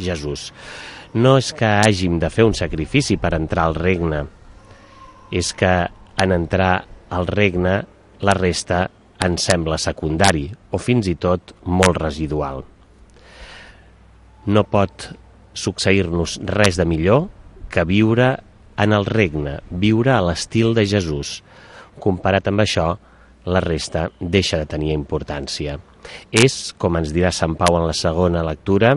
Jesús. No és que hàgim de fer un sacrifici per entrar al regne, és que en entrar al regne la resta ens sembla secundari o fins i tot molt residual. No pot succeir-nos res de millor que viure en el regne, viure a l'estil de Jesús. Comparat amb això, la resta deixa de tenir importància. És, com ens dirà Sant Pau en la segona lectura,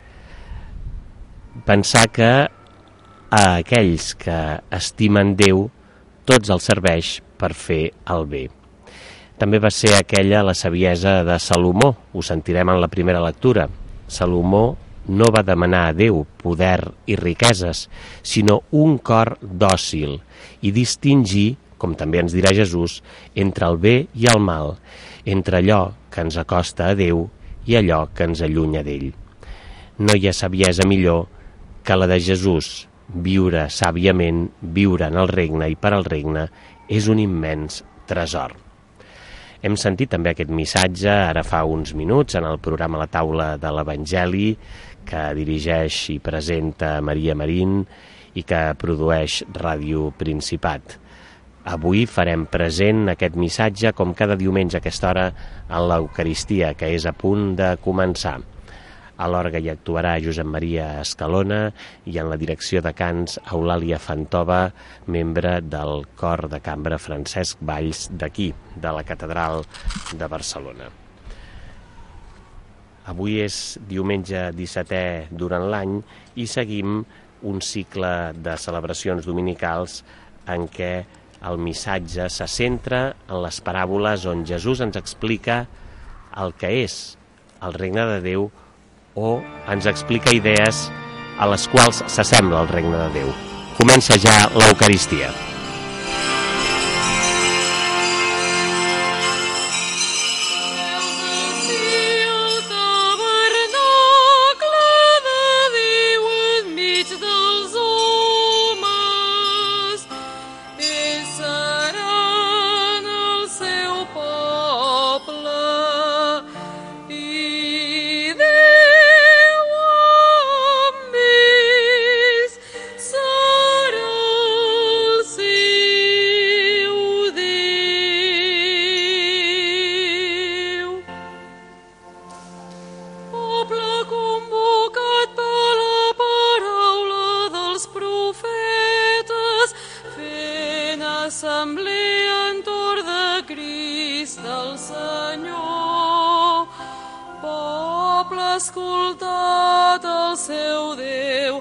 pensar que a aquells que estimen Déu tots els serveix per fer el bé. També va ser aquella la saviesa de Salomó, ho sentirem en la primera lectura. Salomó no va demanar a Déu poder i riqueses, sinó un cor dòcil i distingir, com també ens dirà Jesús, entre el bé i el mal, entre allò que ens acosta a Déu i allò que ens allunya d'ell. No hi ha saviesa millor que la de Jesús. Viure sàviament, viure en el regne i per al regne és un immens tresor. Hem sentit també aquest missatge ara fa uns minuts en el programa La Taula de l'Evangeli, que dirigeix i presenta Maria Marín i que produeix Ràdio Principat. Avui farem present aquest missatge com cada diumenge a aquesta hora en l'Eucaristia, que és a punt de començar. A l'orgue hi actuarà Josep Maria Escalona i en la direcció de cants Eulàlia Fantova, membre del cor de cambra Francesc Valls d'aquí, de la Catedral de Barcelona. Avui és diumenge 17è durant l'any i seguim un cicle de celebracions dominicals en què el missatge se centra en les paràboles on Jesús ens explica el que és el regne de Déu o ens explica idees a les quals s'assembla el regne de Déu. Comença ja l'Eucaristia. Escoltat el seu Déu,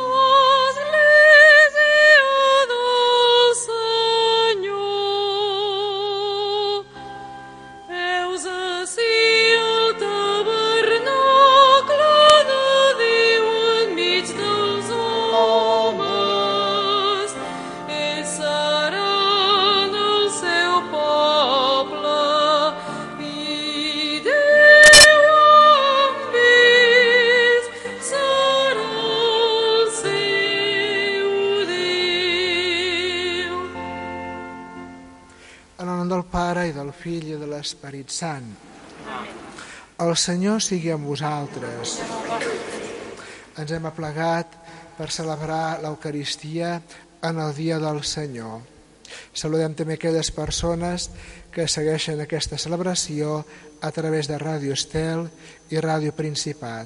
Fill i de l'Esperit Sant. El Senyor sigui amb vosaltres. Ens hem aplegat per celebrar l'Eucaristia en el dia del Senyor. Saludem també aquelles persones que segueixen aquesta celebració a través de Ràdio Estel i Ràdio Principat.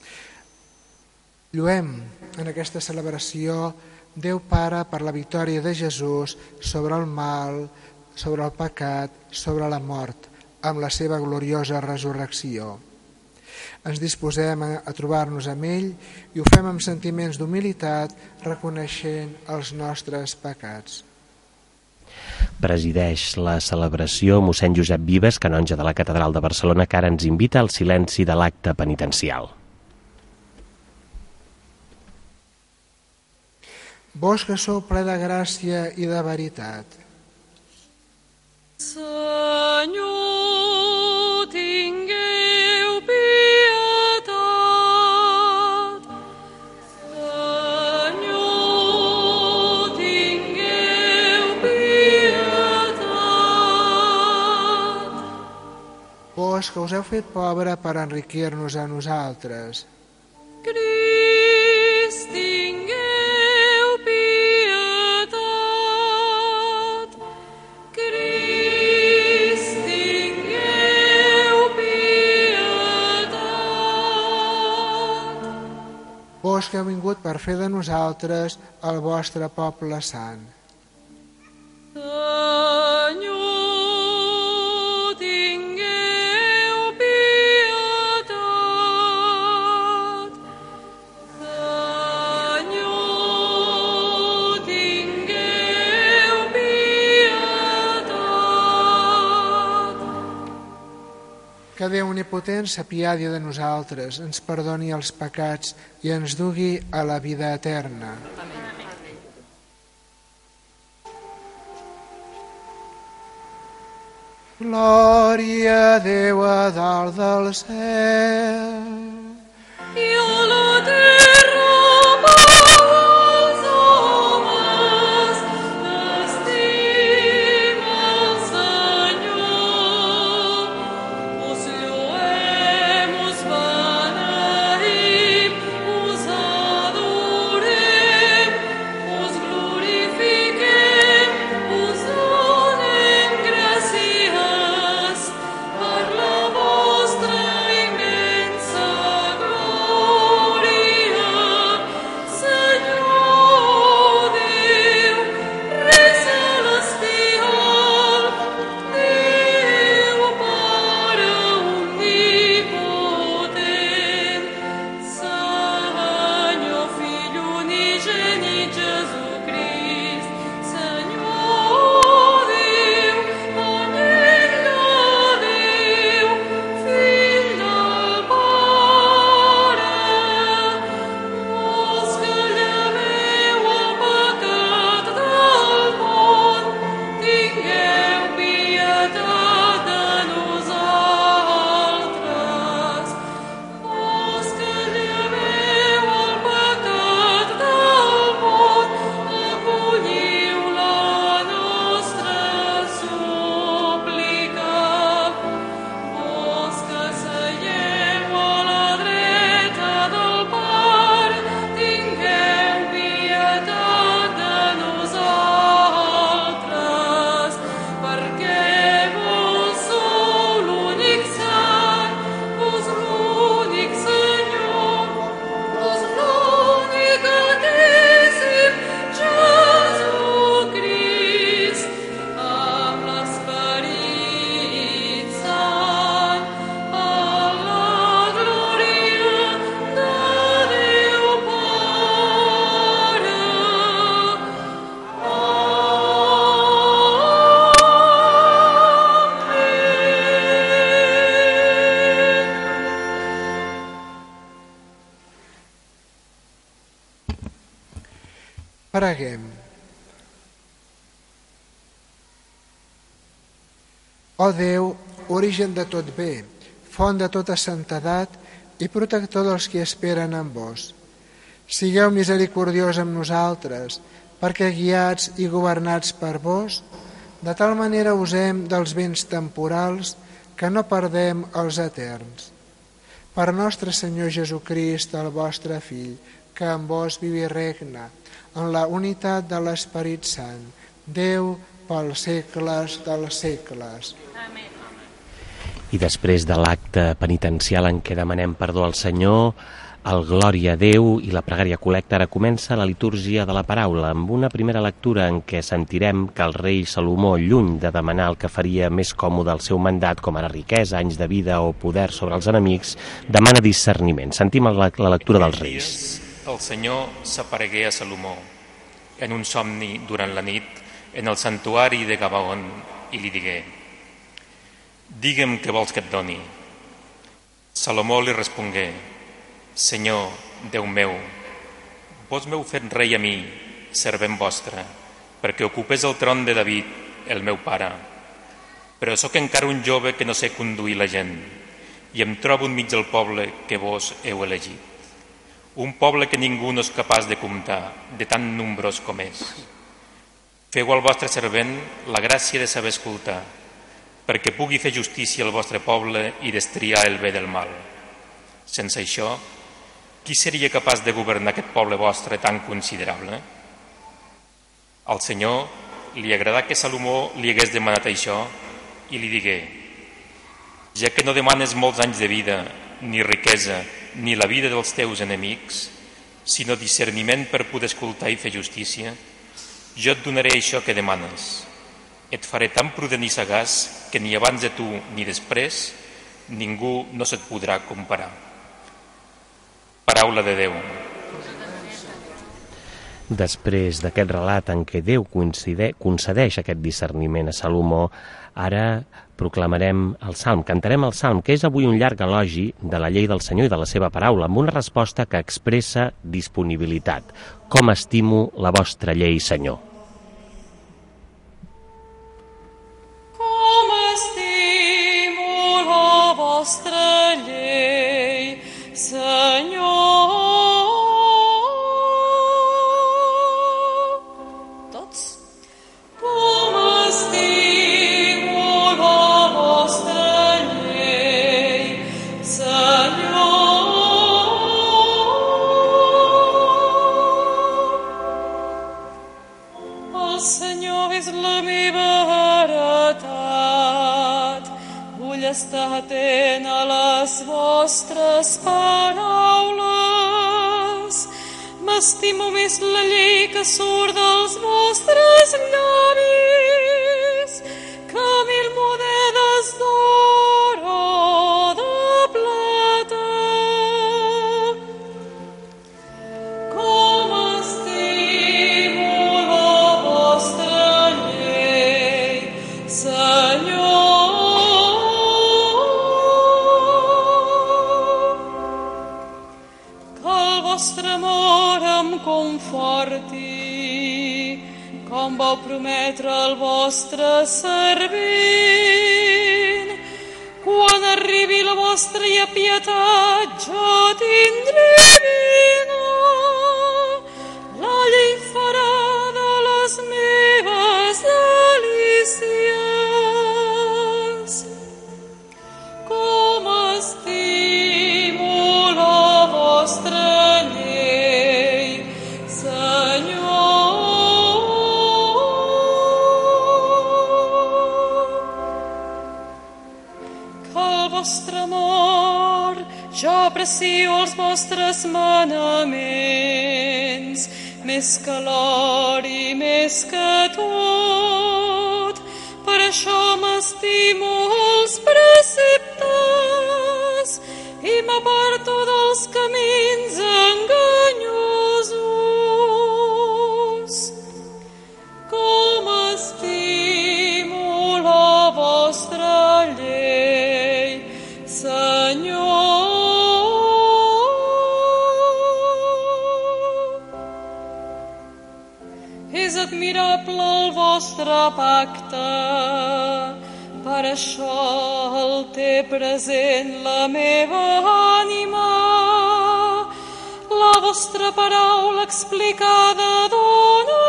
Lluem en aquesta celebració Déu Pare per la victòria de Jesús sobre el mal, sobre el pecat, sobre la mort, amb la seva gloriosa resurrecció. Ens disposem a trobar-nos amb ell i ho fem amb sentiments d'humilitat, reconeixent els nostres pecats. Presideix la celebració mossèn Josep Vives, canonge de la Catedral de Barcelona, que ara ens invita al silenci de l'acte penitencial. Vós que sou ple de gràcia i de veritat, Senyor, tingueu pietat. Senyor, tingueu pietat. Vós que us heu fet pobre per enriquir-nos a nosaltres, Crist vós que heu vingut per fer de nosaltres el vostre poble sant. Senyor, tingueu pietat. Senyor, tingueu pietat. Que Déu omnipotent s'apiadi de nosaltres, ens perdoni els pecats i ens dugui a la vida eterna. Glòria a Déu a dalt del cel. I a la terra pau als homes, l'estima el Senyor. Us lloem, us beneïm, us adorem, us glorifiquem, us donem gràcies per la vostra immensa glòria. Senyor Déu, Rei celestial, Déu Pare omnipotent, Senyor Fill unigènit Jesucrist, Senyor Déu, Anyell de Déu, Fill del Pare, vos que lleveu el pecat del món, tingueu pietat de nosaltres. Vos que lleveu el pecat del món, acolliu la nostra súplica. Vos que seieu a la dreta del Pare, tingueu pietat de nosaltres, perquè vos sou l'únic Sant, vos l'únic Senyor, vos l'únic Altíssim Jesucrist, amb l'Esperit Sant, a la glòria de Déu Pare. Preguem. Ó Déu, origen de tot bé, font de tota santedat i protector dels que esperen en vos. Sigueu misericordiós amb nosaltres, perquè guiats i governats per vos, de tal manera usem dels béns temporals que no perdem els eterns. Per nostre Senyor Jesucrist, el vostre Fill, que en vos viu i regna, en la unitat de l'Esperit Sant, Déu pels segles dels segles. I després de l'acte penitencial en què demanem perdó al Senyor, el Glòria a Déu i la pregària col·lecta, ara comença la litúrgia de la paraula, amb una primera lectura en què sentirem que el rei Salomó, lluny de demanar el que faria més còmode el seu mandat, com ara riquesa, anys de vida o poder sobre els enemics, demana discerniment. Sentim la lectura dels reis. El Senyor s'aparegué a Salomó en un somni durant la nit en el santuari de Gabaon i li digué: «Digue'm què vols que et doni». Salomó li respongué: «Senyor, Déu meu, vos m'heu fet rei a mi, servent vostre, perquè ocupés el tron de David, el meu pare. Però sóc encara un jove que no sé conduir la gent, i em trobo enmig del poble que vos heu elegit. Un poble que ningú no és capaç de comptar, de tan nombrós com és. Feu al vostre servent la gràcia de saber escoltar, perquè pugui fer justícia al vostre poble i destriar el bé del mal. Sense això, qui seria capaç de governar aquest poble vostre tan considerable?» Al Senyor li agradà que Salomó li hagués demanat això i li digué: «Ja que no demanes molts anys de vida, ni riquesa, ni la vida dels teus enemics, sinó discerniment per poder escoltar i fer justícia, jo et donaré això que demanes. Et faré tan prudent i sagaç que ni abans de tu ni després ningú no se't podrà comparar. Paraula de Déu. Després d'aquest relat en què Déu concedeix aquest discerniment a Salomó, ara proclamarem el Salm, cantarem el Salm, que és avui un llarg elogi de la llei del Senyor i de la seva paraula, amb una resposta que expressa disponibilitat. Com estimo la vostra llei, Senyor. Com estimo la vostra llei, Senyor. Estar atent a les vostres paraules. M'estimo més la llei que surt dels vostres llavis que 1000 monedes d'or o de plata. Com estimo la vostra llei, Senyor. Conforti, com vau prometre al vostre servent. Quan arribi la vostra pietat, jo tindré vina. La llei farà de les meves delícies. Com estimo la vostra jo aprecio els vostres manaments, més que l'or i més que tot. Per això m'estimo els preceptes i m'aparto dels camins enganyosos. Com estimo la vostra llei, Senyor. És admirable el vostre pacte, per això el té present la meva ànima. La vostra paraula explicada dona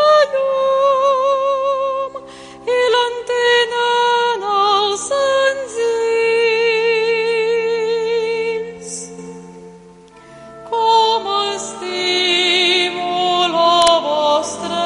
llum i l'entenen els senzills. Com estimo la vostra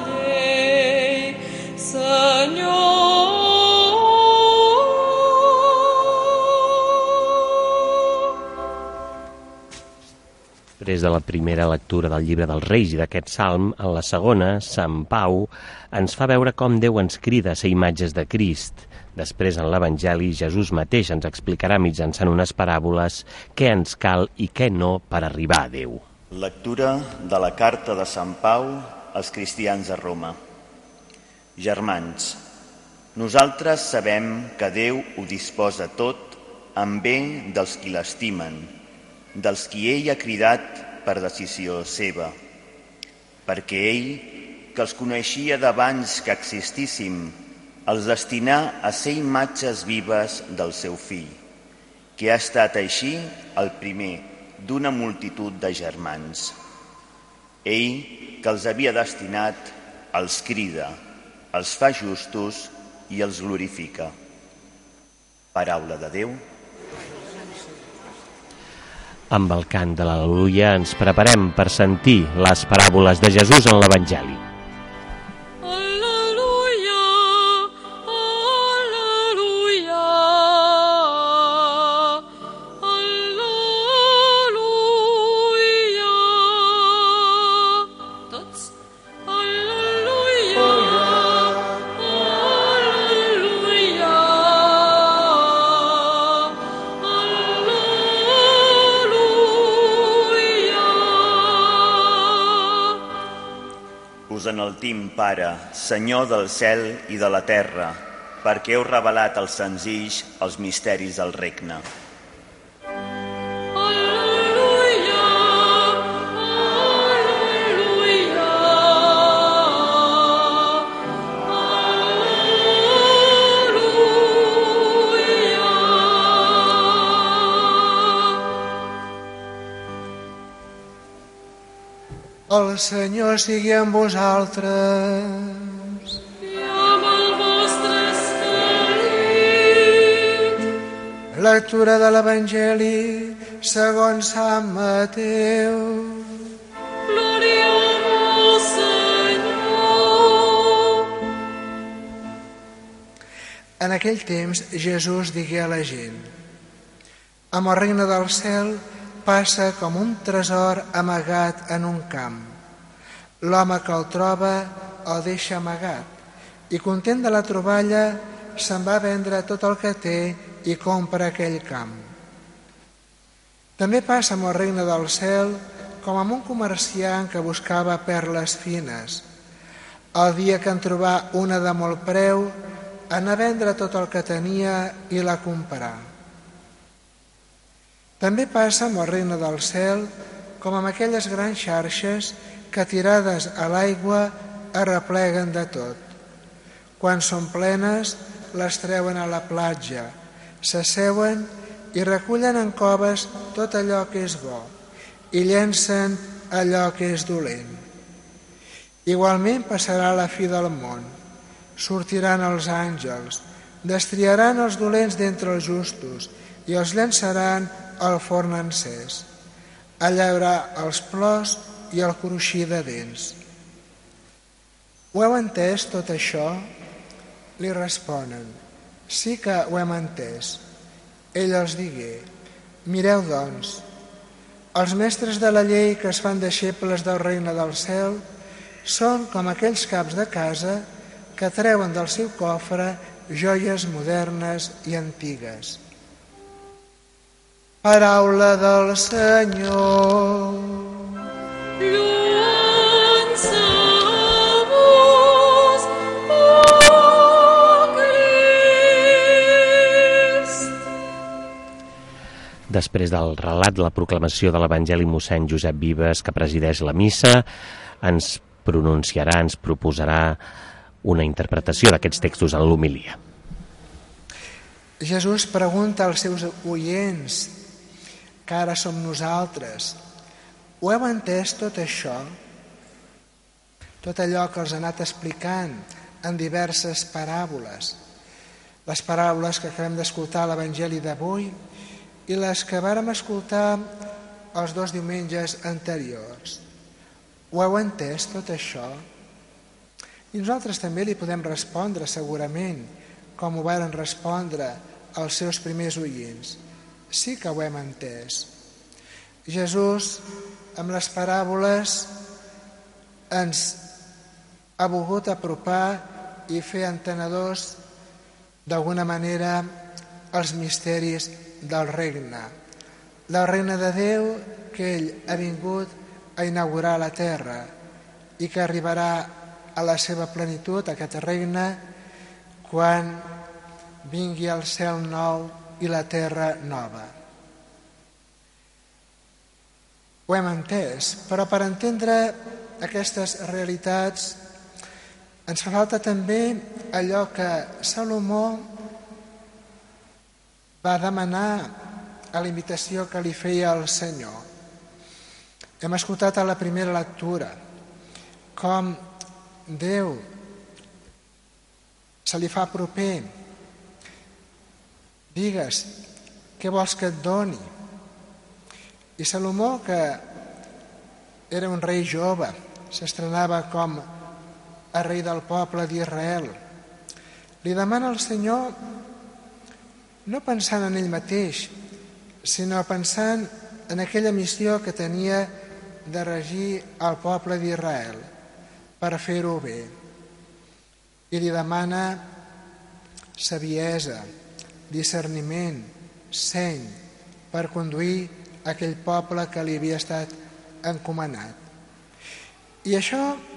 Després de la primera lectura del llibre dels Reis i d'aquest salm, en la segona, Sant Pau ens fa veure com Déu ens crida a ser imatges de Crist. Després, en l'Evangeli, Jesús mateix ens explicarà mitjançant unes paràboles què ens cal i què no per arribar a Déu. Lectura de la carta de Sant Pau als cristians a Roma. Germans, nosaltres sabem que Déu ho disposa tot en bé dels qui l'estimen, dels qui ell ha cridat per decisió seva, perquè ell, que els coneixia d'abans que existíssim, els destinà a ser imatges vives del seu fill, que ha estat així el primer d'una multitud de germans. Ell, que els havia destinat, els crida, els fa justos i els glorifica. Paraula de Déu. Amb el cant de l'Al·leluia ens preparem per sentir les paràboles de Jesús en l'Evangeli. Al·leluia, al·leluia, al·leluia. us enaltim, Pare, Senyor del cel i de la terra, perquè heu revelat als senzills els misteris del regne. El Senyor sigui amb vosaltres. I amb el vostre esperit. Lectura de l'Evangeli segons Sant Mateu. Glòria a vos, Senyor. En aquell temps Jesús digué a la gent: amb el regne del cel passa com un tresor amagat en un camp. L'home que el troba el deixa amagat i, content de la troballa, se'n va vendre tot el que té i compra aquell camp. També passa amb el regne del cel com amb un comerciant que buscava perles fines. El dia que en trobà una de molt preu, anà a vendre tot el que tenia i la comprà. També passa amb el regne del cel com amb aquelles grans xarxes que, tirades a l'aigua, arrepleguen de tot. Quan són plenes, les treuen a la platja, s'asseuen i recullen en coves tot allò que és bo i llencen allò que és dolent. Igualment passarà la fi del món. Sortiran els àngels, destriaran els dolents d'entre els justos i els llançaran al forn encès. Allà hi haurà els plors i el cruixir de dents. Ho heu entès tot això? Li responen: sí que ho hem entès. Ell els digué: mireu, doncs, els mestres de la llei que es fan deixebles del regne del cel són com aquells caps de casa que treuen del seu cofre joies modernes i antigues. Paraula del Senyor. Lloança a vos, o Crist. Després del relat de la proclamació de l'Evangeli, mossèn Josep Vives, que presideix la missa, ens pronunciarà, ens proposarà una interpretació d'aquests textos en l'homilia. Jesús pregunta als seus oients, que ara som nosaltres: ho heu entès tot això? Tot allò que els ha anat explicant en diverses paràboles. Les paràboles que acabem d'escoltar a l'Evangeli d'avui i les que vàrem escoltar els 2 diumenges anteriors. Ho heu entès tot això? I nosaltres també li podem respondre segurament, com ho varen respondre els seus primers oients. Sí que ho hem entès. Jesús, amb les paràboles, ens ha volgut apropar i fer entenedors d'alguna manera els misteris del regne de Déu que ell ha vingut a inaugurar la terra i que arribarà a la seva plenitud, aquest regne, quan vingui el cel nou i la terra nova. Ho hem entès, però per entendre aquestes realitats ens fa falta també allò que Salomó va demanar a la invitació que li feia el Senyor. Hem escoltat a la primera lectura com Déu se li fa proper. Digues, què vols que et doni? I Salomó, que era un rei jove, s'estrenava com a rei del poble d'Israel, li demana al Senyor, no pensant en ell mateix, sinó pensant en aquella missió que tenia de regir el poble d'Israel per fer-ho bé. I li demana saviesa, discerniment, seny per conduir aquell poble que li havia estat encomanat. I això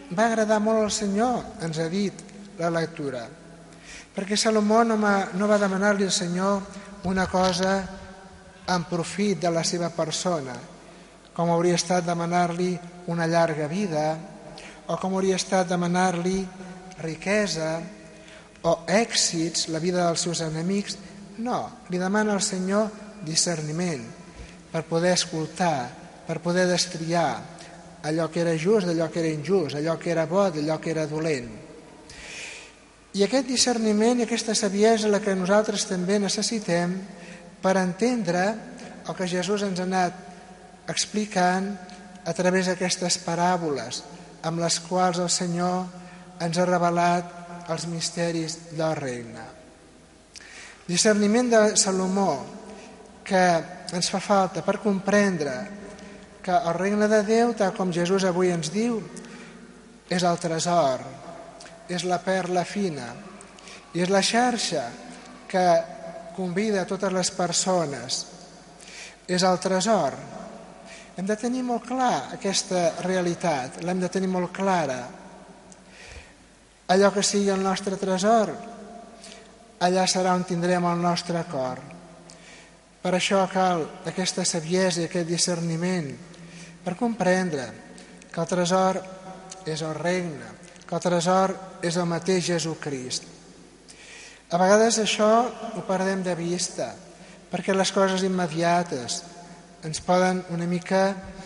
va agradar molt al Senyor, ens ha dit la lectura, perquè Salomó no va demanar-li al Senyor una cosa en profit de la seva persona, com hauria estat demanar-li una llarga vida, o com hauria estat demanar-li riquesa o èxits, la vida dels seus enemics. No, li demana al Senyor discerniment per poder escoltar, per poder destriar allò que era just d'allò que era injust, allò que era bo d'allò que era dolent. I aquest discerniment i aquesta saviesa la que nosaltres també necessitem per entendre el que Jesús ens ha anat explicant a través d'aquestes paràboles amb les quals el Senyor ens ha revelat els misteris del regne. Discerniment de Salomó que ens fa falta per comprendre que el regne de Déu, tal com Jesús avui ens diu, és el tresor, és la perla fina i és la xarxa que convida a totes les persones. És el tresor. Hem de tenir molt clar aquesta realitat, l'hem de tenir molt clara. Allò que sigui el nostre tresor, allà serà on tindrem el nostre cor. Per això cal aquesta saviesa i aquest discerniment per comprendre que el tresor és el regne, que el tresor és el mateix Jesucrist. A vegades això ho perdem de vista, perquè les coses immediates ens poden una mica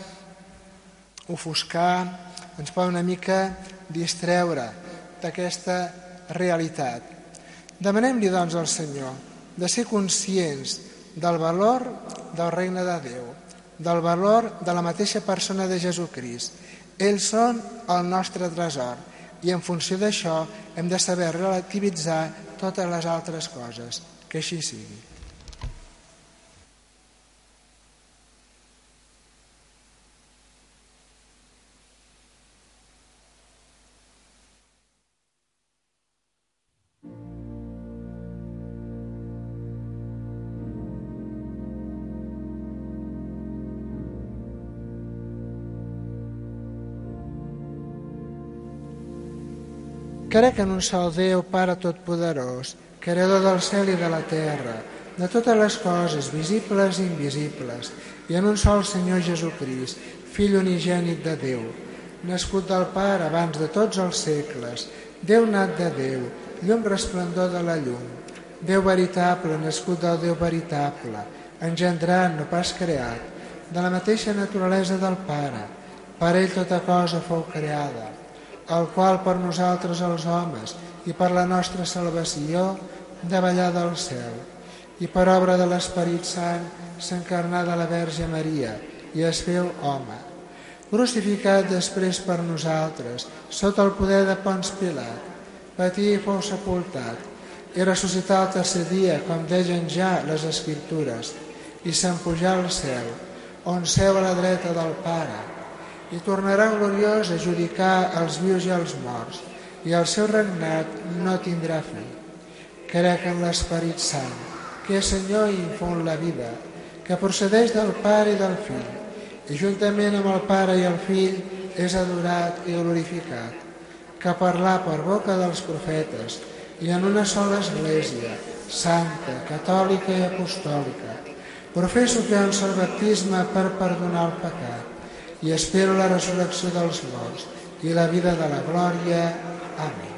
ofuscar, ens poden una mica distreure d'aquesta realitat. Demanem-li, doncs, al Senyor de ser conscients del valor del regne de Déu, del valor de la mateixa persona de Jesucrist. Ells són el nostre tresor i en funció d'això hem de saber relativitzar totes les altres coses. Que així sigui. Crec en un sol Déu, Pare Totpoderós, creador del cel i de la terra, de totes les coses, visibles i invisibles, i en un sol Senyor Jesucrist, Fill unigènit de Déu, nascut del Pare abans de tots els segles, Déu nat de Déu, llum resplendor de la llum, Déu veritable, nascut del Déu veritable, engendrat, no pas creat, de la mateixa naturalesa del Pare, per ell tota cosa fou creada, el qual per nosaltres els homes i per la nostra salvació davallà del cel, i per obra de l'Esperit Sant s'encarnà de la Verge Maria i es feu home, crucificat després per nosaltres sota el poder de Ponç Pilat, patí i fou sepultat i ressuscità el tercer dia, com deien ja les Escriptures, i s'empujà al cel, on seu a la dreta del Pare, i tornarà gloriós a judicar els vius i els morts, i el seu regnat no tindrà fi. Crec en l'Esperit Sant, que és Senyor i infon la vida, que procedeix del Pare i del Fill, i juntament amb el Pare i el Fill és adorat i glorificat, que parlà per boca dels profetes, i en una sola Església, santa, catòlica i apostòlica, professo que hi ha un sol baptisme per perdonar el pecat, i espero la resurrecció dels morts i la vida de la glòria. Amén.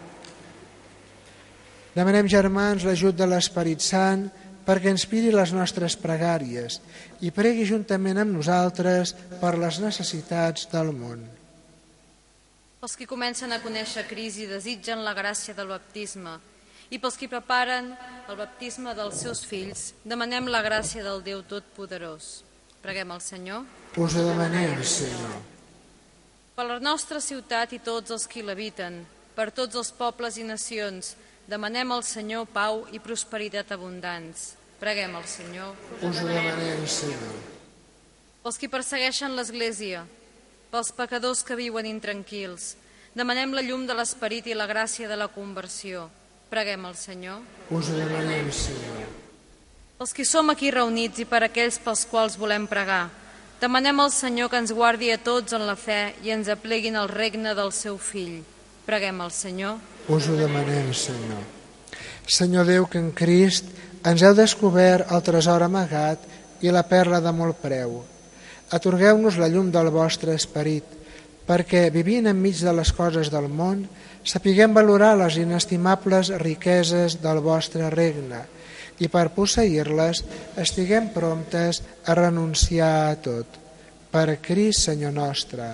Demanem, germans, l'ajut de l'Esperit Sant perquè inspiri les nostres pregàries i pregui juntament amb nosaltres per les necessitats del món. Pels que comencen a conèixer Crist i desitgen la gràcia del baptisme, i pels que preparen el baptisme dels seus fills, demanem la gràcia del Déu Totpoderós. Preguem al Senyor. Us ho demanem, Senyor. Per la nostra ciutat i tots els que l'habiten, per tots els pobles i nacions, demanem al Senyor pau i prosperitat abundants. Preguem al Senyor. Us ho demanem, Senyor. Pels que persegueixen l'Església, pels pecadors que viuen intranquils, demanem la llum de l'Esperit i la gràcia de la conversió. Preguem al Senyor. Us ho demanem, Senyor. Pels que som aquí reunits i per aquells pels quals volem pregar, Demanem al Senyor que ens guardi a tots en la fe i ens apleguin al regne del seu fill. Preguem al Senyor. Us ho demanem, Senyor. Senyor Déu, que en Crist ens heu descobert el tresor amagat i la perla de molt preu. Atorgueu-nos la llum del vostre esperit, perquè, vivint enmig de les coses del món, sapiguem valorar les inestimables riqueses del vostre regne i per posseir-les estiguem promptes a renunciar a tot. Per Crist, Senyor nostre.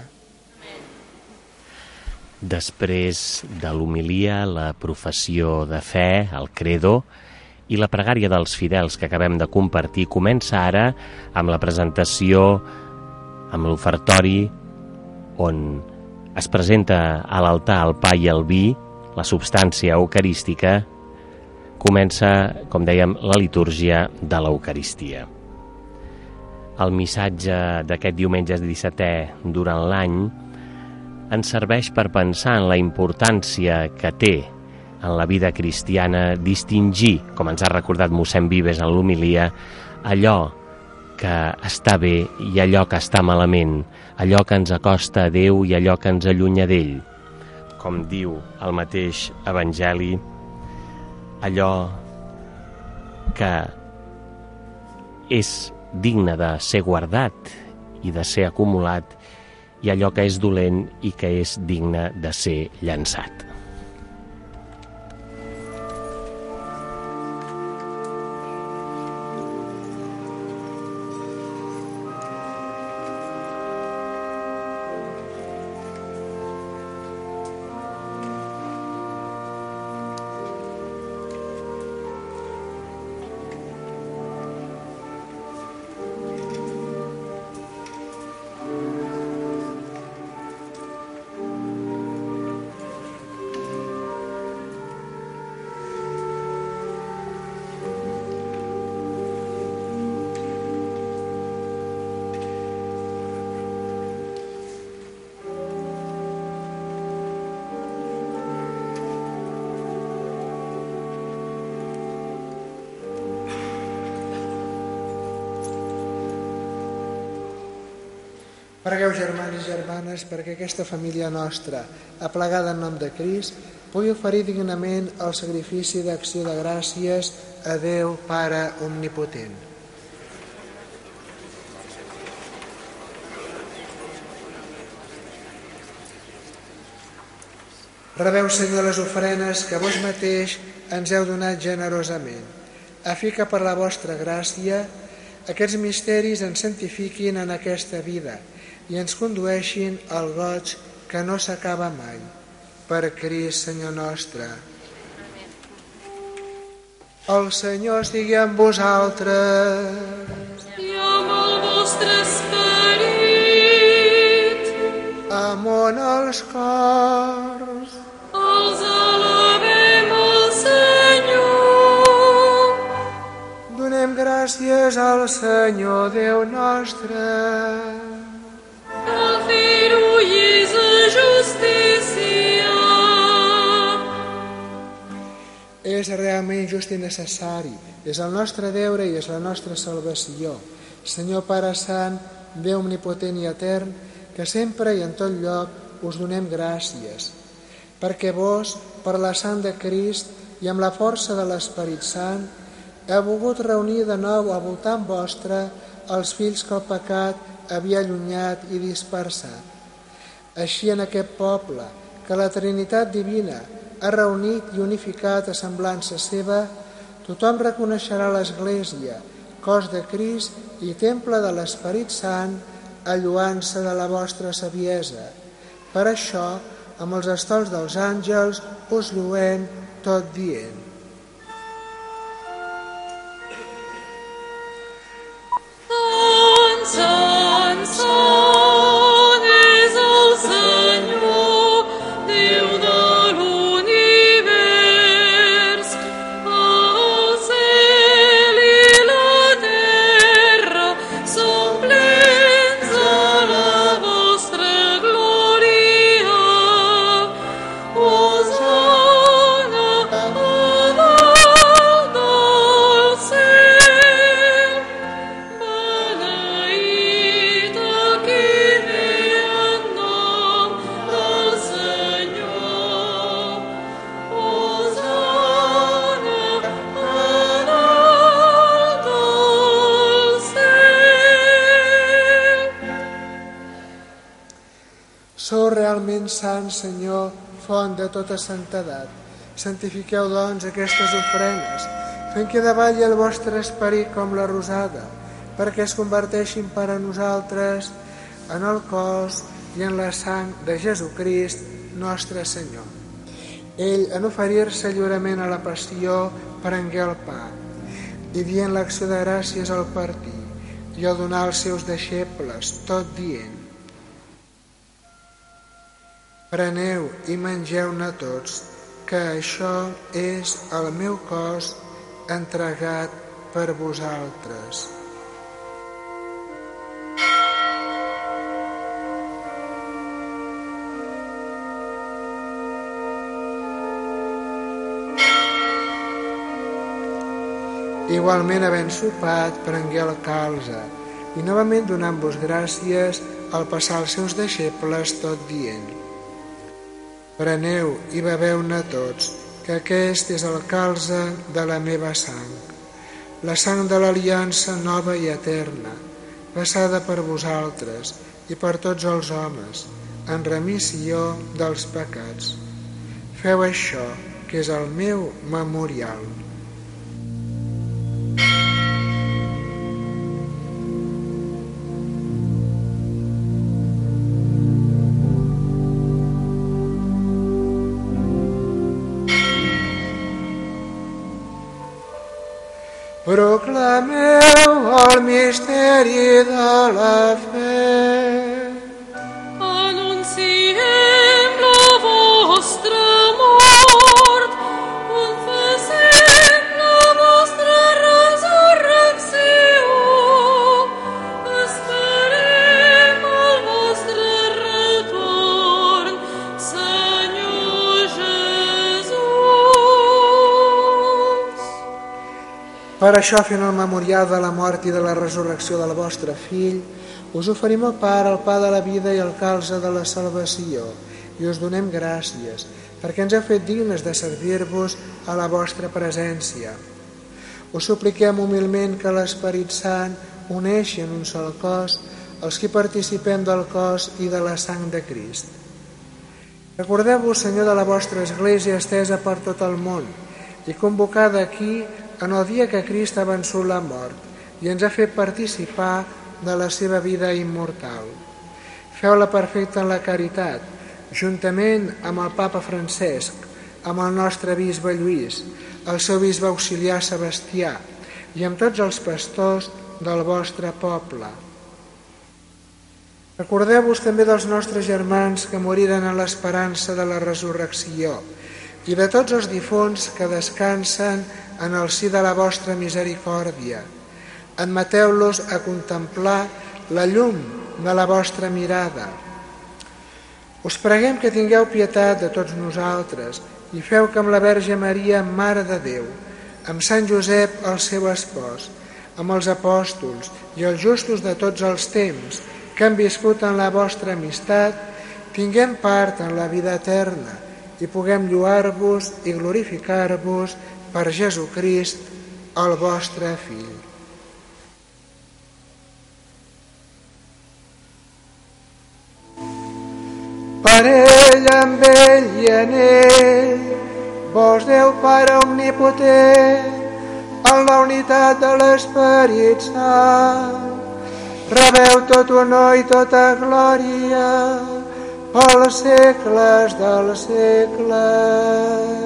Després de l'homilia, la professió de fe, el credo i la pregària dels fidels que acabem de compartir comença ara amb la presentació, amb l'ofertori, on es presenta a l'altar el pa i el vi, la substància eucarística. Comença, com dèiem, la litúrgia de l'Eucaristia. El missatge d'aquest diumenge 17è durant l'any ens serveix per pensar en la importància que té en la vida cristiana distingir, com ens ha recordat mossèn Vives en l'homilia, allò que està bé i allò que està malament, allò que ens acosta a Déu i allò que ens allunya d'ell. Com diu el mateix Evangeli, allò que és digne de ser guardat i de ser acumulat i allò que és dolent i que és digne de ser llançat. Pregueu, germans i germanes, perquè aquesta família nostra, aplegada en nom de Crist, pugui oferir dignament el sacrifici d'acció de gràcies a Déu Pare Omnipotent. Rebeu, Senyor, les ofrenes que vos mateix ens heu donat generosament, a fi que per la vostra gràcia aquests misteris ens santifiquin en aquesta vida i ens condueixin al goig que no s'acaba mai. Per Crist, Senyor nostre. El Senyor estigui amb vosaltres. I amb el vostre esperit. Amon els cors. Els alabem al Senyor. Donem gràcies al Senyor Déu nostre. Cal fer-ho i és justícia. És realment just i necessari. És el nostre deure i és la nostra salvació. Senyor Pare Sant, Déu omnipotent i etern, que sempre i en tot lloc us donem gràcies, perquè vos, per la sang de Crist i amb la força de l'Esperit Sant, heu volgut reunir de nou al voltant vostre els fills que el pecat havia allunyat i dispersat. Així en aquest poble, que la Trinitat Divina ha reunit i unificat a semblança seva, tothom reconeixerà l'Església, cos de Crist i temple de l'Esperit Sant, alluant-se de la vostra saviesa. Per això, amb els estols dels àngels, us lluem tot dient. Sant, sant és el Senyor, Déu de l'univers. El cel i la terra són plens de la vostra glòria. Hosana a Sou realment sant, Senyor, font de tota santedat. Santifiqueu, doncs, aquestes ofrenes, fent que davalli el vostre esperit com la rosada, perquè es converteixin per a nosaltres en el cos i en la sang de Jesucrist, nostre Senyor. Ell, en oferir-se lliurement a la passió, prengué el pa, i dient l'acció de gràcies al partir, i al donar als seus deixebles, tot dient: preneu i mengeu-ne tots, que això és el meu cos entregat per vosaltres. Igualment, havent sopat, prengué el calze, i novament donant-vos gràcies, al passar als seus deixebles, tot dient: preneu i beveu-ne tots, que aquest és el calze de la meva sang, la sang de l'aliança nova i eterna, passada per vosaltres i per tots els homes, en remissió dels pecats. Feu això, que és el meu memorial. Proclameu el misteri de la fe. Anunciem la vostra mort, confessem la vostra resurrecció, esperem el vostre retorn, Senyor Jesús. Per això, fent el memorial de la mort i de la resurrecció del vostre Fill, us oferim al Pare el pa de la vida i el calze de la salvació, i us donem gràcies, perquè ens heu fet dignes de servir-vos a la vostra presència. Us supliquem humilment que l'Esperit Sant uneixi en un sol cos els que participem del cos i de la sang de Crist. Recordeu-vos, Senyor, de la vostra Església estesa per tot el món i convocada aquí en el dia que Crist ha vençut la mort i ens ha fet participar de la seva vida immortal. Feu-la perfecta en la caritat, juntament amb el Papa Francesc, amb el nostre bisbe Lluís, el seu bisbe auxiliar Sebastià i amb tots els pastors del vostre poble. Recordeu-vos també dels nostres germans que moriren en l'esperança de la resurrecció i de tots els difunts que descansen en el si de la vostra misericòrdia. Admeteu-los a contemplar la llum de la vostra mirada. Us preguem que tingueu pietat de tots nosaltres i feu que amb la Verge Maria, Mare de Déu, amb Sant Josep, el seu espòs, amb els apòstols i els justos de tots els temps que han viscut en la vostra amistat, tinguem part en la vida eterna i puguem lloar-vos i glorificar-vos per Jesucrist, el vostre Fill. Per ell, amb ell i en ell, vos Déu Pare omnipotent, en la unitat de l'Esperit Sant, rebeu tot honor i tota glòria pels segles dels segles.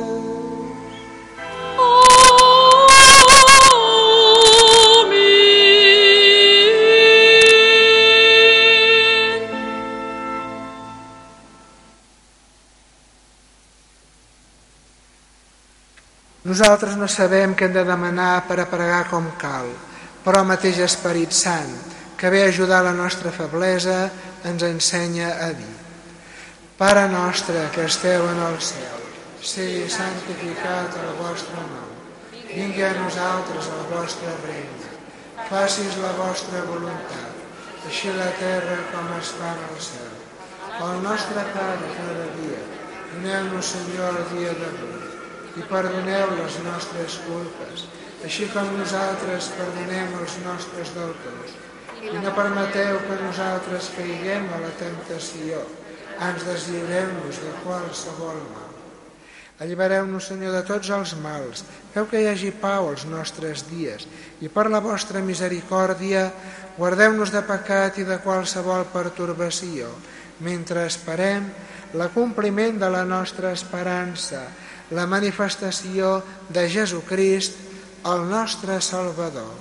Nosaltres no sabem què hem de demanar per a pregar com cal, però el mateix Esperit Sant, que ve a ajudar la nostra feblesa, ens ensenya a dir: Pare nostre que esteu en el cel, sigui santificat el vostre nom, vingui a nosaltres el vostre regne, facis la vostra voluntat, així a la terra com es fa al cel. El nostre pa de cada dia, doneu-nos, Senyor, el dia d'avui, i perdoneu les nostres culpes, així com nosaltres perdonem els nostres deutors. I no permeteu que nosaltres caiguem a la temptació, ens deslliureu-nos de qualsevol mal. Allibereu-nos, Senyor, de tots els mals. Feu que hi hagi pau als nostres dies i per la vostra misericòrdia guardeu-nos de pecat i de qualsevol pertorbació, mentre esperem l'acompliment de la nostra esperança, la manifestació de Jesucrist, el nostre Salvador.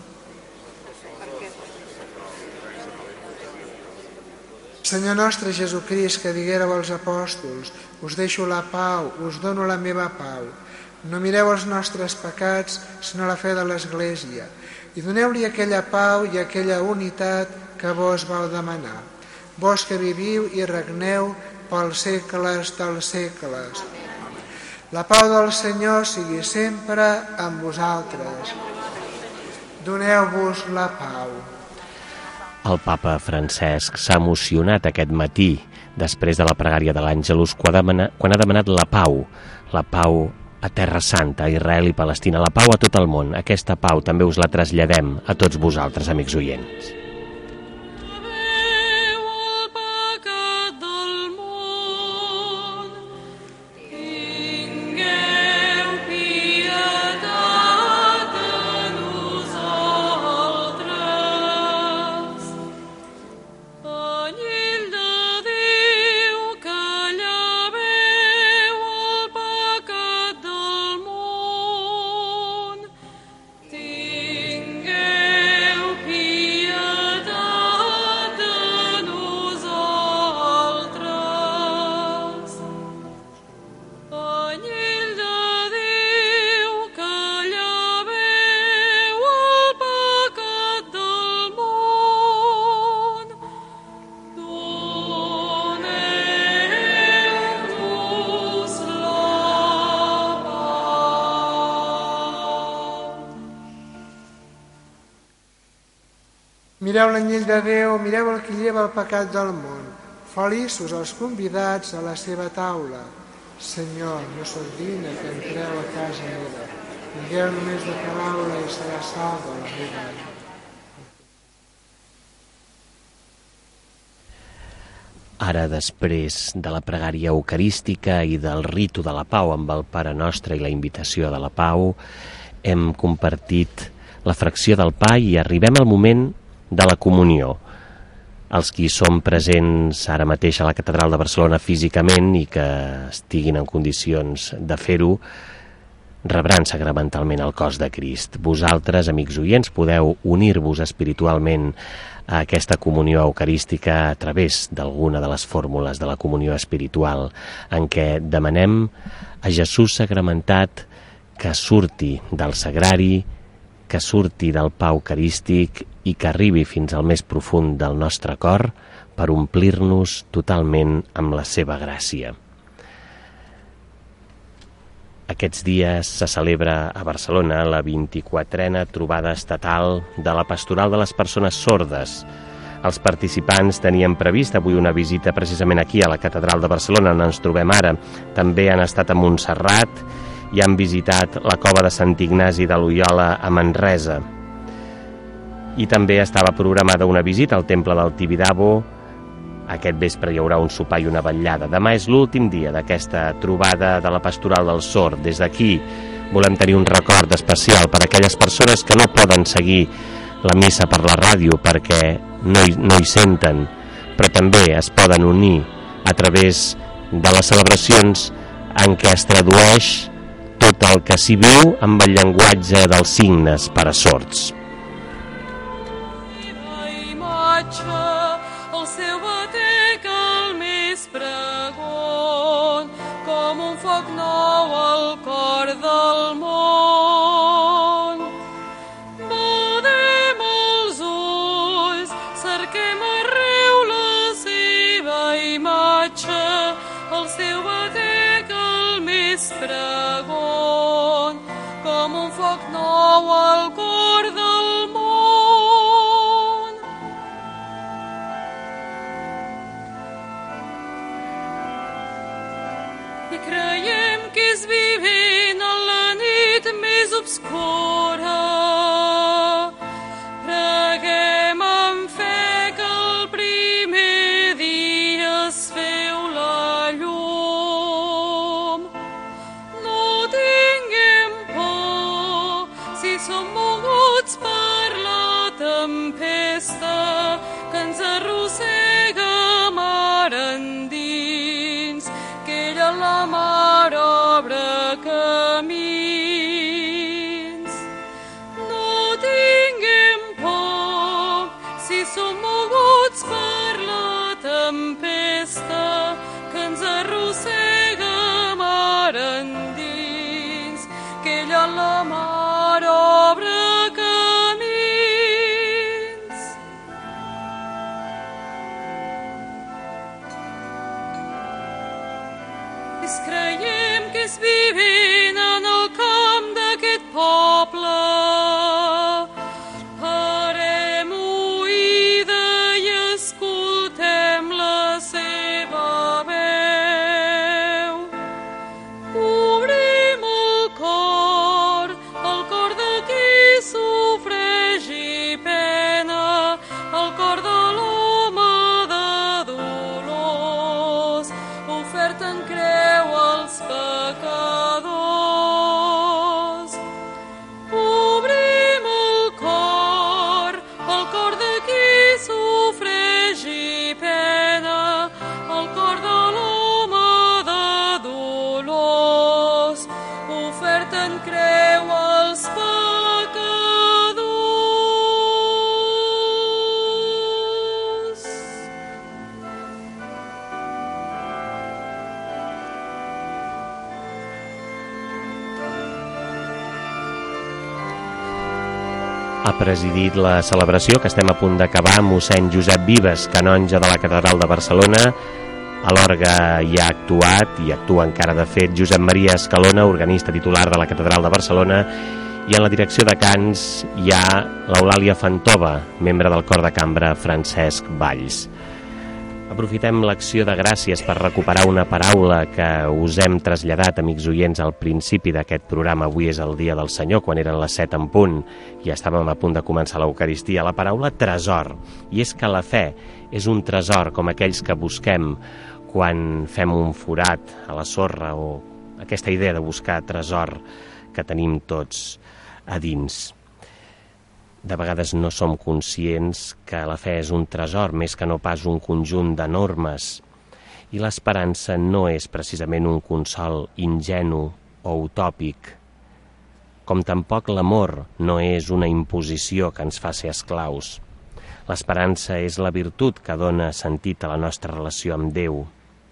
Senyor nostre Jesucrist, que diguéreu als apòstols, us deixo la pau, us dono la meva pau. No mireu els nostres pecats, sinó la fe de l'Església, i doneu-li aquella pau i aquella unitat que vos vau demanar. Vos que viviu i regneu pels segles dels segles. La pau del Senyor sigui sempre amb vosaltres. Doneu-vos la pau. El papa Francesc s'ha emocionat aquest matí després de la pregària de l'Àngelus quan ha demanat la pau a Terra Santa, a Israel i Palestina, la pau a tot el món. Aquesta pau també us la traslladem a tots vosaltres, amics oients. Mireu l'anyell de Déu, mireu el que lleva el pecat del món. Feliços els convidats a la seva taula. Senyor, no sóc digne que entreu a casa meva. Digueu només la paraula i serà salva la meva ànima. Ara, després de la pregària eucarística i del ritu de la pau amb el Pare Nostre i la invitació de la pau, hem compartit la fracció del pa i arribem al moment de la comunió. Els qui som presents ara mateix a la Catedral de Barcelona físicament i que estiguin en condicions de fer-ho, rebran sacramentalment el cos de Crist. Vosaltres, amics oients, podeu unir-vos espiritualment a aquesta comunió eucarística a través d'alguna de les fórmules de la comunió espiritual en què demanem a Jesús sacramentat que surti del sagrari, que surti del pa eucarístic i que arribi fins al més profund del nostre cor per omplir-nos totalment amb la seva gràcia. Aquests dies se celebra a Barcelona la 24a trobada estatal de la Pastoral de les Persones Sordes. Els participants tenien previst avui una visita precisament aquí a la Catedral de Barcelona on ens trobem ara. També han estat a Montserrat i han visitat la cova de Sant Ignasi de Loiola a Manresa. I també estava programada una visita al temple del Tibidabo. Aquest vespre hi haurà un sopar i una vetllada. Demà és l'últim dia d'aquesta trobada de la Pastoral del Sord. Des d'aquí volem tenir un record especial per a aquelles persones que no poden seguir la missa per la ràdio perquè no hi senten, però també es poden unir a través de les celebracions en què es tradueix tot el que s'hi viu amb el llenguatge dels signes per a sords. El seu batec al més pregón, com un foc nou al cor del món. Badem els ulls, cerquem arreu la seva imatge, el seu batec al més pregón, com un foc nou al cor del món. I creiem que és vivint en la nit més obscura. Preguem amb fe que el primer dia es feu la és creiem que és vivint en el camp d'aquest poble. Parem oïda i escoltem la seva veu. Obrim el cor de qui sofreix i pena, el cor de l'home de dolors, ofert en creu als pecadors. Obrim el cor de qui sofreix i pena, el cor de l'home de dolors, ofert en creu als pecadors. Ha presidit la celebració, que estem a punt d'acabar, mossèn Josep Vives, canonge de la Catedral de Barcelona. A l'orgue hi ha actuat, i actua encara de fet, Josep Maria Escalona, organista titular de la Catedral de Barcelona, i en la direcció de cants hi ha l'Eulàlia Fantova, membre del cor de cambra Francesc Valls. Aprofitem l'acció de gràcies per recuperar una paraula que us hem traslladat, amics oients, al principi d'aquest programa. Avui és el dia del Senyor, quan eren les 7 en punt, i estàvem a punt de començar l'Eucaristia. La paraula tresor, i és que la fe és un tresor com aquells que busquem quan fem un forat a la sorra, o aquesta idea de buscar tresor que tenim tots a dins. De vegades no som conscients que la fe és un tresor, més que no pas un conjunt de normes. I l'esperança no és precisament un consol ingenu o utòpic, com tampoc l'amor no és una imposició que ens fa ser esclaus. L'esperança és la virtut que dona sentit a la nostra relació amb Déu.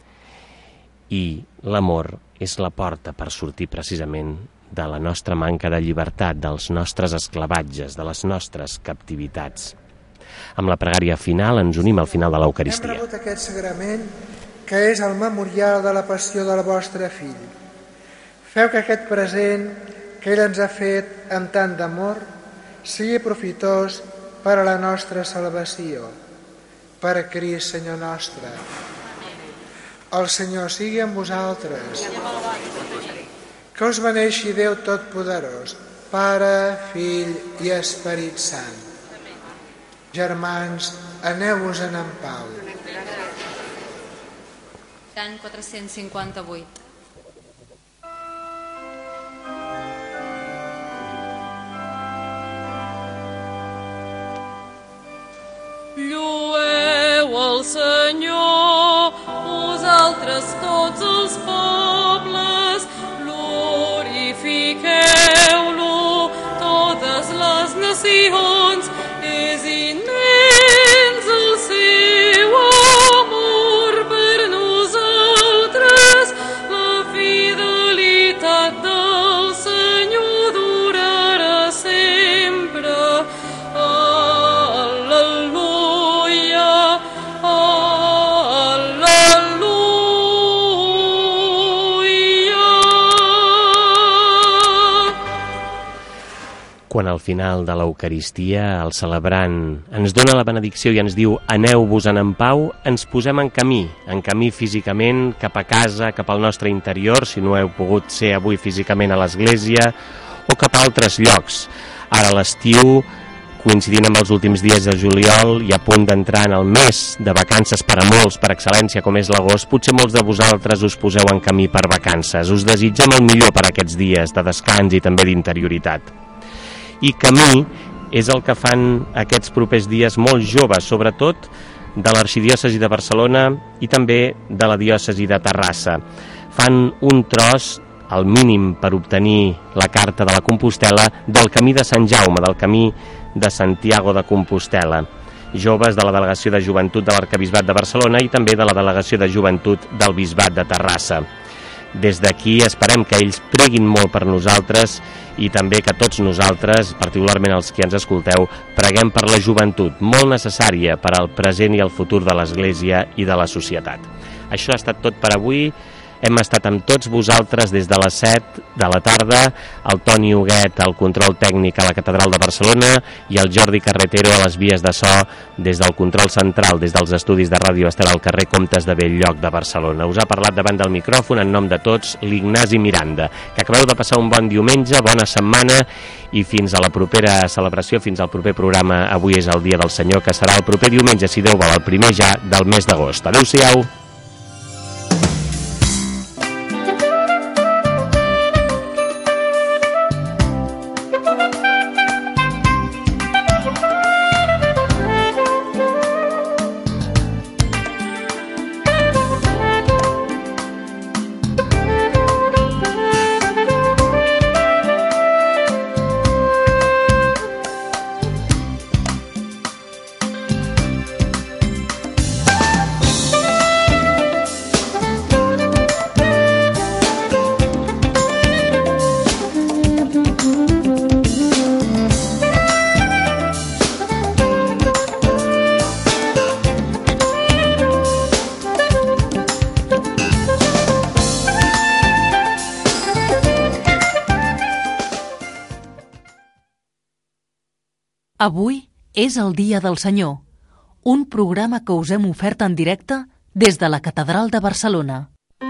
I l'amor és la porta per sortir precisament de la nostra manca de llibertat, dels nostres esclavatges, de les nostres captivitats. Amb la pregària final ens unim al final de l'Eucaristia. Hem rebut aquest sagrament que és el memorial de la passió del vostre fill. Feu que aquest present que ell ens ha fet amb tant d'amor sigui profitós per a la nostra salvació. Per Crist, Senyor nostre. El Senyor sigui amb vosaltres. Que us beneixi Déu Totpoderós, Pare, Fill i Esperit Sant. Germans, aneu-vos-en en pau. Cant 458. Llueu el Senyor, vosaltres tots els pobles, glorifiqueu-lo, totes les nacions, és immens el seu amor per nosaltres, la fidelitat del Senyor durarà sempre. Al·leluia, Quan al final de l'Eucaristia el celebrant ens dona la benedicció i ens diu aneu-vos-en en pau, ens posem en camí físicament, cap a casa, cap al nostre interior, si no heu pogut ser avui físicament a l'església, o cap a altres llocs. Ara l'estiu, coincidint amb els últims dies de juliol i a punt d'entrar en el mes de vacances per a molts, per excel·lència, com és l'agost, potser molts de vosaltres us poseu en camí per vacances. Us desitgem el millor per aquests dies de descans i també d'interioritat. I camí és el que fan aquests propers dies molts joves, sobretot de l'arxidiòcesi de Barcelona i també de la diòcesi de Terrassa. Fan un tros, al mínim per obtenir la carta de la Compostela, del camí de Sant Jaume, del camí de Santiago de Compostela. Joves de la Delegació de Joventut de l'Arquebisbat de Barcelona i també de la Delegació de Joventut del Bisbat de Terrassa. Des d'aquí esperem que ells preguin molt per nosaltres i també que tots nosaltres, particularment els que ens escolteu, preguem per la joventut, molt necessària per al present i el futur de l'Església i de la societat. Això ha estat tot per avui. Hem estat amb tots vosaltres des de les 7 de la tarda, el Toni Huguet al control tècnic a la Catedral de Barcelona i el Jordi Carretero a les vies de so des del control central, des dels estudis de Ràdio Estel al carrer Comtes de Bell-lloc de Barcelona. Us ha parlat davant del micròfon en nom de tots l'Ignasi Miranda. Que acabeu de passar un bon diumenge, bona setmana i fins a la propera celebració, fins al proper programa. Avui és el Dia del Senyor, que serà el proper diumenge, si Déu vol, el primer ja del mes d'agost. Adéu-siau! Avui és el Dia del Senyor, un programa que us hem ofert en directe des de la Catedral de Barcelona.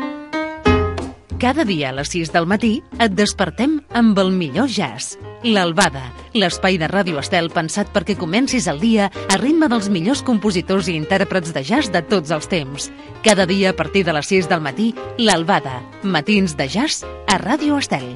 Cada dia a les 6 del matí et despertem amb el millor jazz. L'Albada, l'espai de Ràdio Estel pensat perquè comencis el dia a ritme dels millors compositors i intèrprets de jazz de tots els temps. Cada dia a partir de les 6 del matí, l'Albada, matins de jazz a Ràdio Estel.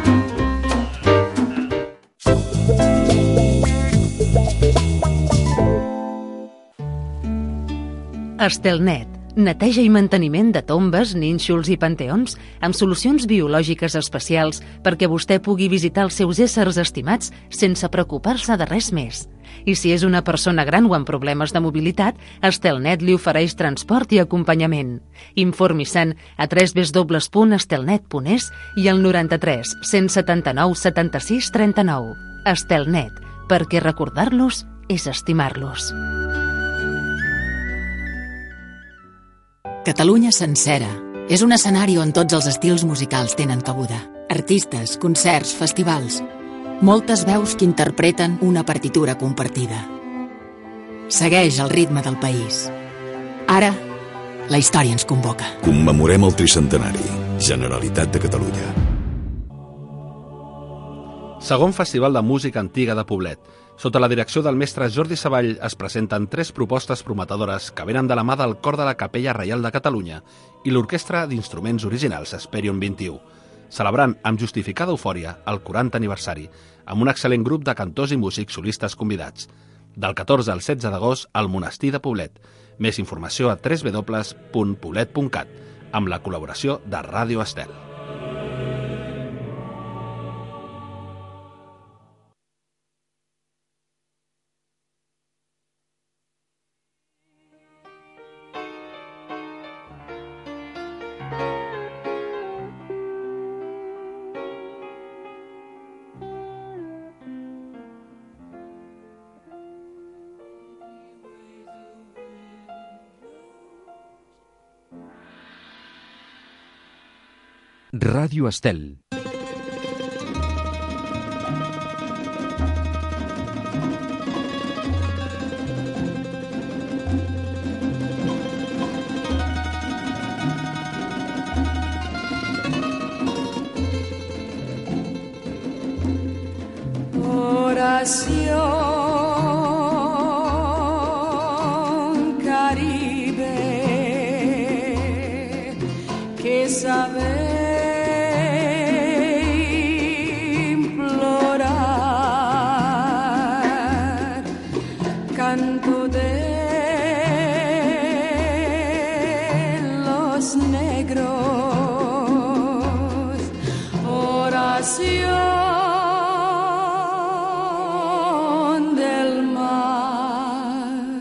Estelnet, neteja i manteniment de tombes, nínxols i panteons amb solucions biològiques especials perquè vostè pugui visitar els seus éssers estimats sense preocupar-se de res més. I si és una persona gran o amb problemes de mobilitat, Estelnet li ofereix transport i acompanyament. Informi-se'n a www.estelnet.es i al 93 179 76 39. Estelnet, perquè recordar-los és estimar-los. Catalunya sencera és un escenari on tots els estils musicals tenen cabuda. Artistes, concerts, festivals. Moltes veus que interpreten una partitura compartida. Segueix el ritme del país. Ara, la història ens convoca. Commemorem el tricentenari. Generalitat de Catalunya. Segon Festival de Música Antiga de Poblet. Sota la direcció del mestre Jordi Savall es presenten 3 propostes prometedores que venen de la mà del Cor de la Capella Reial de Catalunya i l'Orquestra d'Instruments Originals Hesperion 21, celebrant amb justificada eufòria el 40 aniversari, amb un excel·lent grup de cantors i músics solistes convidats. Del 14 al 16 d'agost al Monestir de Poblet. Més informació a www.poblet.cat, amb la col·laboració de Ràdio Estel. Ràdio Estel. Oración Caribe, que sabe canto de los negros, oración del mar.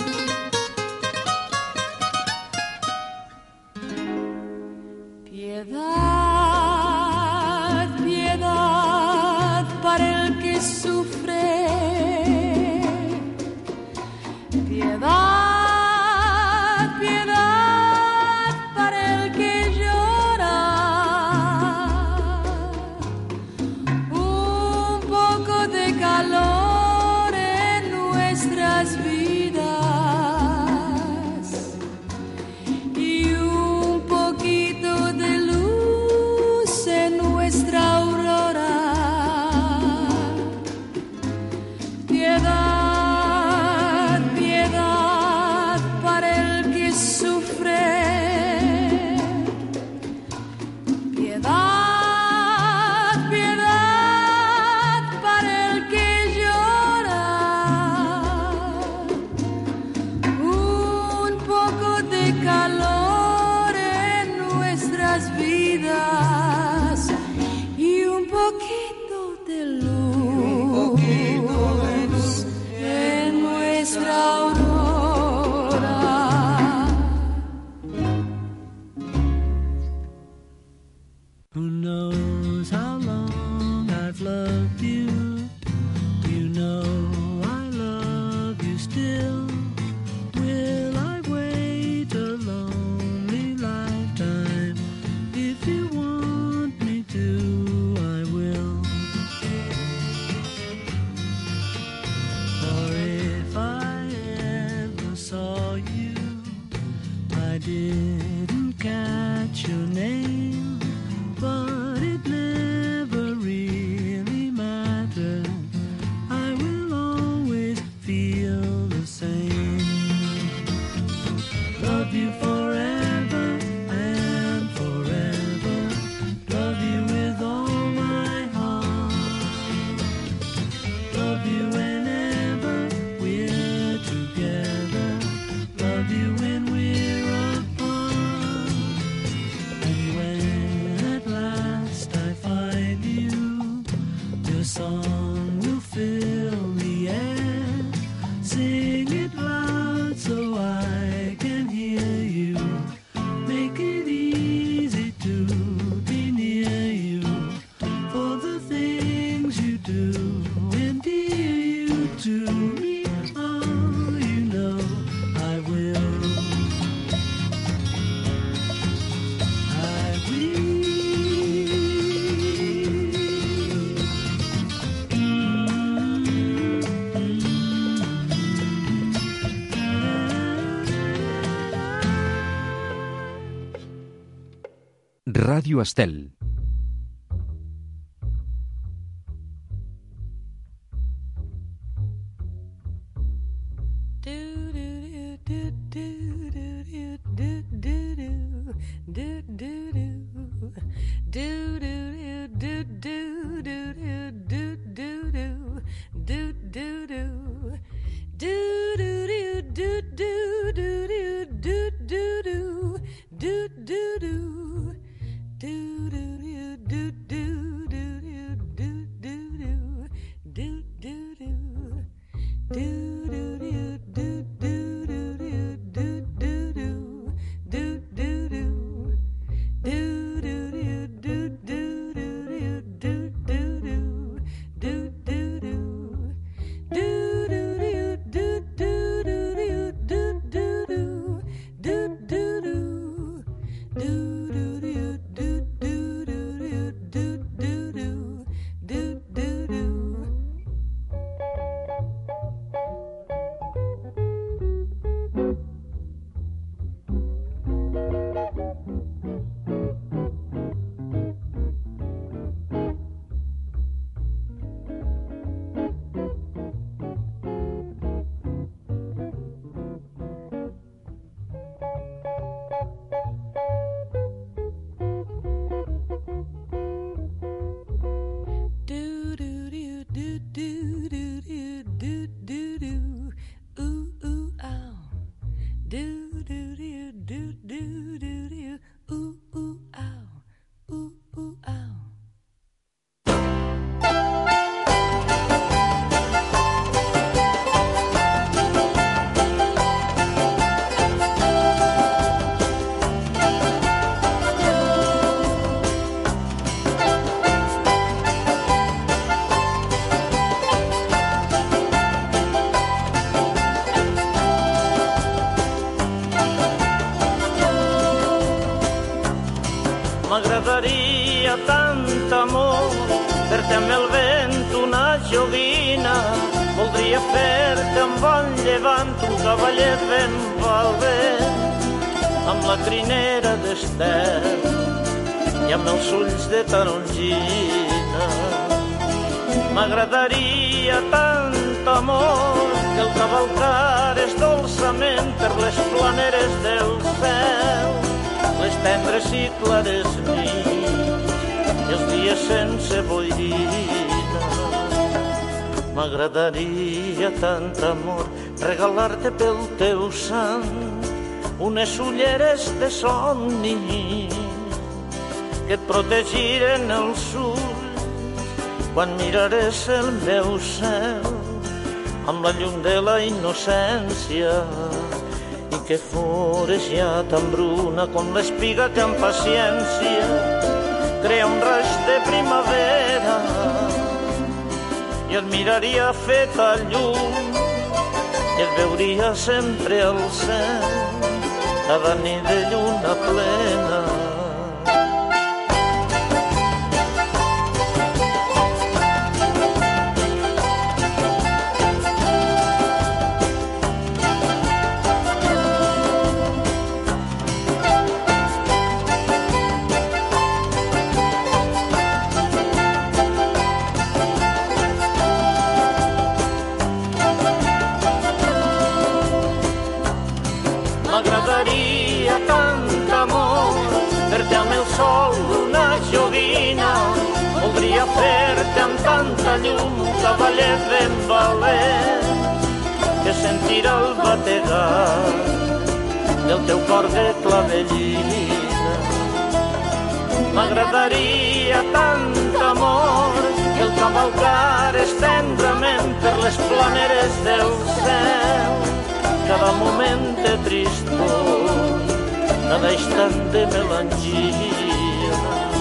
Piedad, piedad para el que sufre. Piedad, piedad para el que llora. Who knows how long I've loved you? You know I love you still. Will I wait a lonely lifetime? If you want me to, I will. Or if I ever saw you, I didn't catch your name, but it never really mattered. I will always feel the same. Love you forever and forever. Love you with all my heart. Love you whenever we're together. Love you when we're apart. And when at last I find you, your song will fill the air. Sing it loud so I can hear you. Make it easy to be near you. For the things you do endear you to me. Oh, you know I will. I will. Ràdio Estel. M'agradaria tant amor, fer-te amb el vent una joguina. Voldria fer-te amb bon llevant un cavallet ben valent, amb la crinera d'Ester i amb els ulls de tarongina. M'agradaria tant amor que el cavalcares dolçament per les planeres del cel, les tendres i clares nits i els dies sense boirina. M'agradaria tant amor regalar-te pel teu sant unes ulleres de somni que et protegiren els ulls quan mirares el meu cel amb la llum de la innocència, i que fores ja tan bruna com l'espiga que amb paciència crea un raig de primavera i et miraria feta llum i et veuria sempre al cel cada nit de lluna plena. M'agradaria tant amor fer-te amb el sol una joguina. Voldria fer-te amb tanta llum un cavallet ben valent que sentir el bategar del teu cor de clavellina. M'agradaria tant amor que el cavalcares tendrament per les planeres del cel. Cada moment de tristor, cada instant de melangia.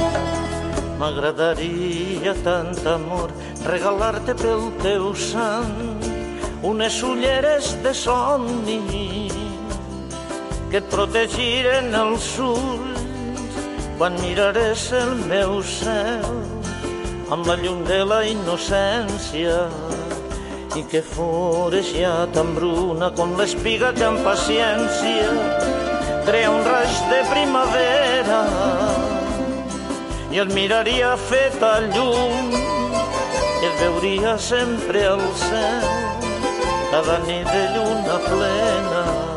M'agradaria tant amor regalar-te pel teu sant unes ulleres de somni que et protegiren els ulls quan mirares el meu cel amb la llum de la innocència i que fores ja tan bruna com l'espiga que amb paciència crea un raig de primavera i et miraria feta llum i et veuria sempre al cel cada nit de lluna plena.